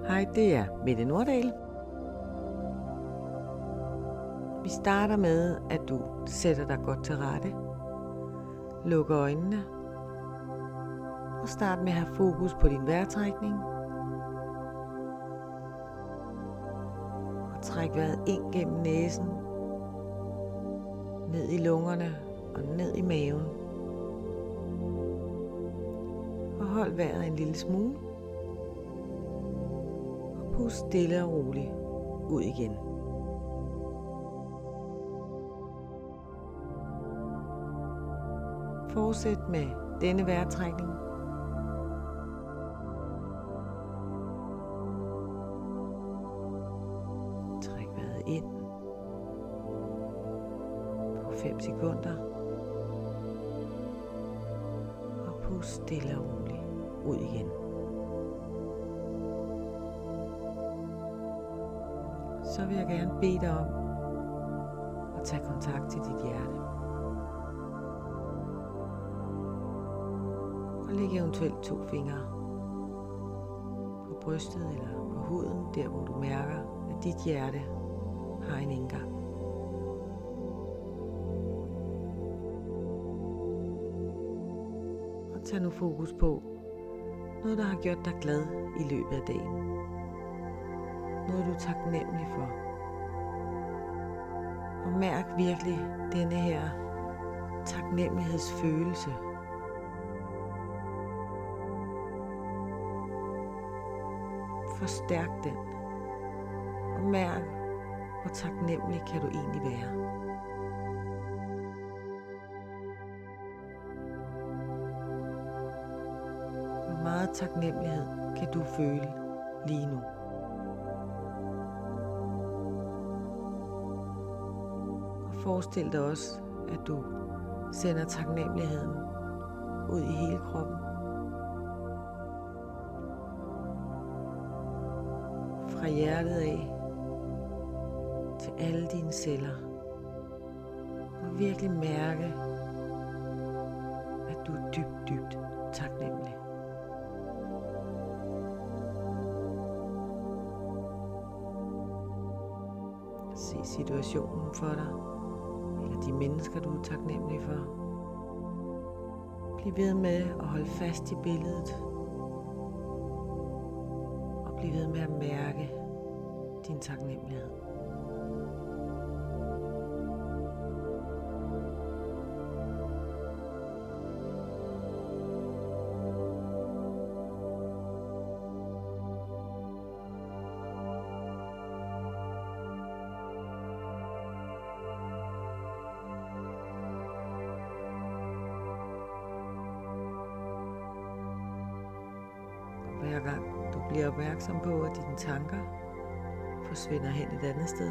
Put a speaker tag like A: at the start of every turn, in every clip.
A: Hej, det er Mette Nordahl. Vi starter med, at du sætter dig godt til rette. Luk øjnene. Og start med at have fokus på din vejrtrækning. Og træk vejret ind gennem næsen. Ned i lungerne og ned i maven. Og hold vejret en lille smule. Og pust stille og roligt ud igen. Fortsæt med denne vejrtrækning. Træk vejret ind på 5 sekunder. Og pust stille og roligt ud igen. Så vil jeg gerne bede dig om at tage kontakt til dit hjerte. Og læg eventuelt 2 fingre på brystet eller på huden, der hvor du mærker, at dit hjerte har en indgang. Og tag nu fokus på noget, der har gjort dig glad i løbet af dagen. Noget du er taknemmelig for. Og mærk virkelig denne her taknemmelighedsfølelse. Forstærk den. Og mærk, hvor taknemmelig kan du egentlig være. Hvor meget taknemmelighed kan du føle lige nu. Og forestil dig også, at du sender taknemmeligheden ud i hele kroppen. Fra hjertet af til alle dine celler. Og virkelig mærke, at du er dybt taknemmelig. Se situationen for dig, eller de mennesker, du er taknemmelig for. Bliv ved med at holde fast i billedet. Bliv ved med at mærke din taknemmelighed. Hver gang du bliver opmærksom på, at dine tanker forsvinder hen et andet sted,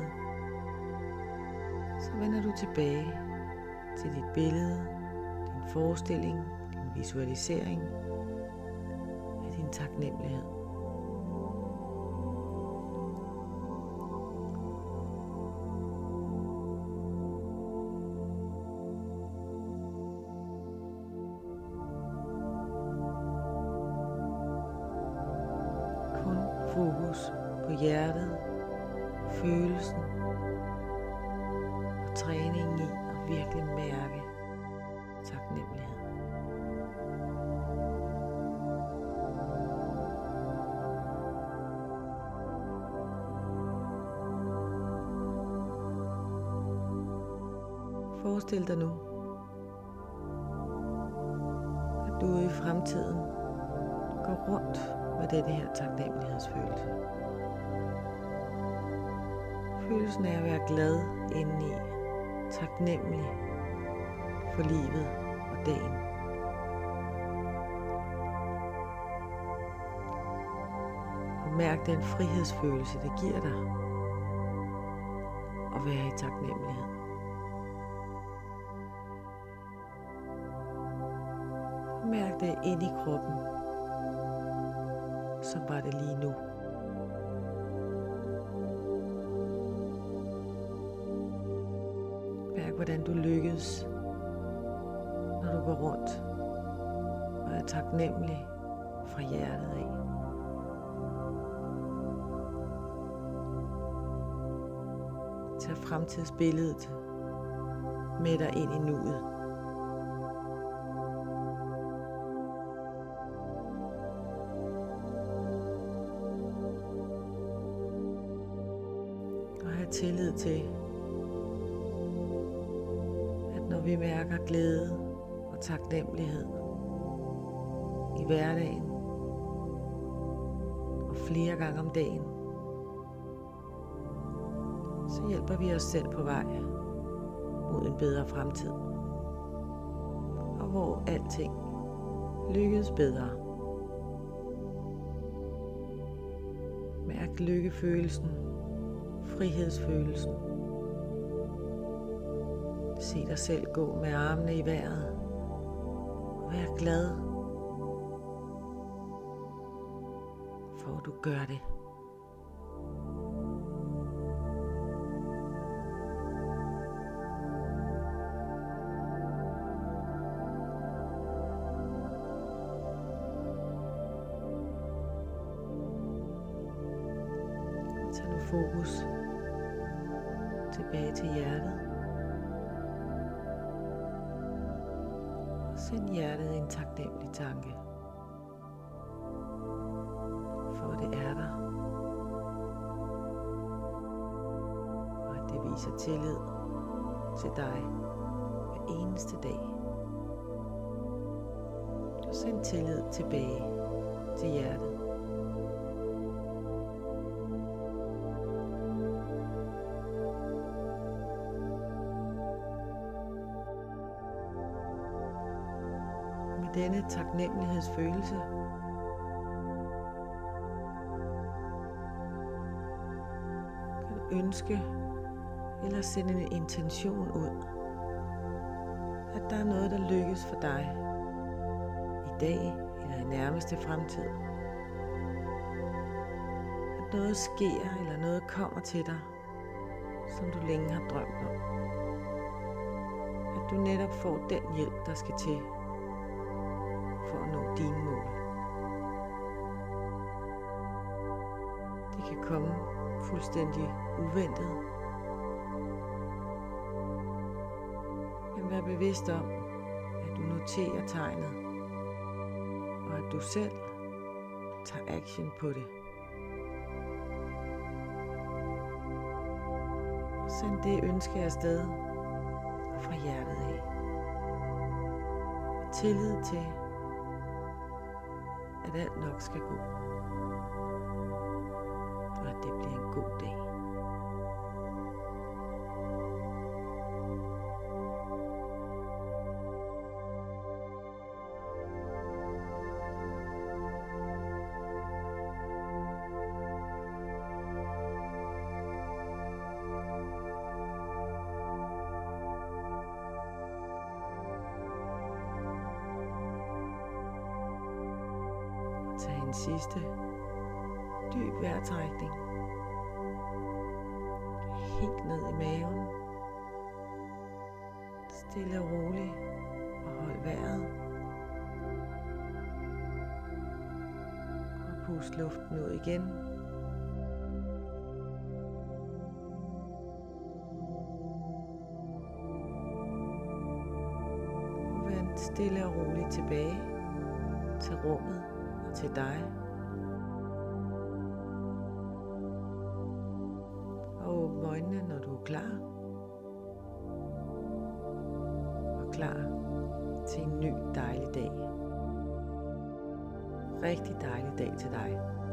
A: så vender du tilbage til dit billede, din forestilling, din visualisering af din taknemmelighed. Fokus på hjertet, følelsen og træningen i at virkelig mærke taknemmelighed. Forestil dig nu, at du i fremtiden går rundt med denne her taknemmelighedsfølelse. Følelsen af at være glad indeni, taknemmelig for livet og dagen. Og mærk den frihedsfølelse, det giver dig at være i taknemmelighed. Mærk det ind i kroppen, som var det lige nu. Mærk, hvordan du lykkes, når du går rundt og er taknemmelig fra hjertet af. Tag fremtidsbilledet med dig ind i nuet. Og have tillid til, at når vi mærker glæde og taknemmelighed i hverdagen og flere gange om dagen, så hjælper vi os selv på vej mod en bedre fremtid, og hvor alting lykkes bedre. Mærk lykkefølelsen, frihedsfølelsen. Se dig selv gå med armene i vejret og vær glad for at du gør det. Tag nu fokus tilbage til hjertet. Og send hjertet en taknemmelig tanke. For at det er der. Og at det viser tillid til dig hver eneste dag. Og send tillid tilbage til hjertet. Denne taknemmelighedsfølelse kan du ønske eller sende en intention ud, at der er noget, der lykkes for dig i dag eller i nærmeste fremtid. At noget sker eller noget kommer til dig, som du længe har drømt om. At du netop får den hjælp, der skal til for at nå dine mål. Det kan komme fuldstændig uventet. Men vær bevidst om, at du noterer tegnet, og at du selv tager action på det. Og send det ønske afsted og fra hjertet af. Med tillid til, at alt nok skal gå, og at det bliver en god dag. Tag en sidste dyb vejrtrækning helt ned i maven. Stille og roligt og hold vejret. Og pust luften ud igen. Og vend stille og roligt tilbage til rummet og til dig. Og åbn øjnene, når du er klar. Og klar til en ny dejlig dag. Rigtig dejlig dag til dig.